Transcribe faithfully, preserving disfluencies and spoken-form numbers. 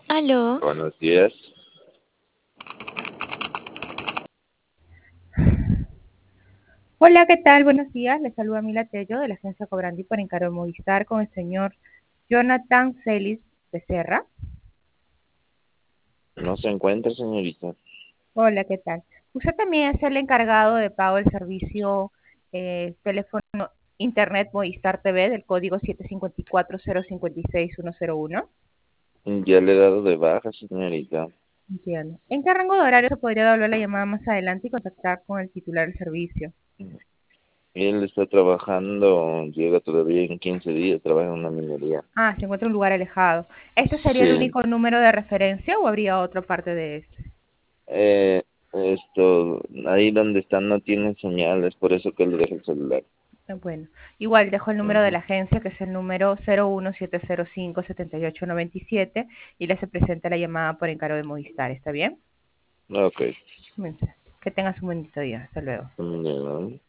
Aló. Buenos días. Hola, ¿qué tal? Buenos días. Les saluda Mila Tello de la agencia Cobrandi por encargo de Movistar con el señor Jonathan Celis Becerra. No se encuentra, señorita. Hola, ¿qué tal? Usted también es el encargado de pago del servicio eh, teléfono Internet Movistar T V del código siete cinco cuatro cero cinco seis uno cero uno. Ya le he dado de baja, señorita. Entiendo. ¿En qué rango de horario se podría devolver la llamada más adelante y contactar con el titular del servicio? Él está trabajando, llega todavía en quince días, trabaja en una minería. Ah, se encuentra en un lugar alejado. ¿Este sería el Sí. único número de referencia o habría otra parte de este? Eh, esto, ahí donde está no tiene señales, por eso que le dejo el celular. Bueno, igual dejo el número de Ujú. la agencia, que es el número cero uno siete cero cinco siete ocho nueve siete, y le se presenta la llamada por encargo de Movistar. ¿Está bien? Ok. Bien, que tengas un bonito día. Hasta luego. Mm, ya.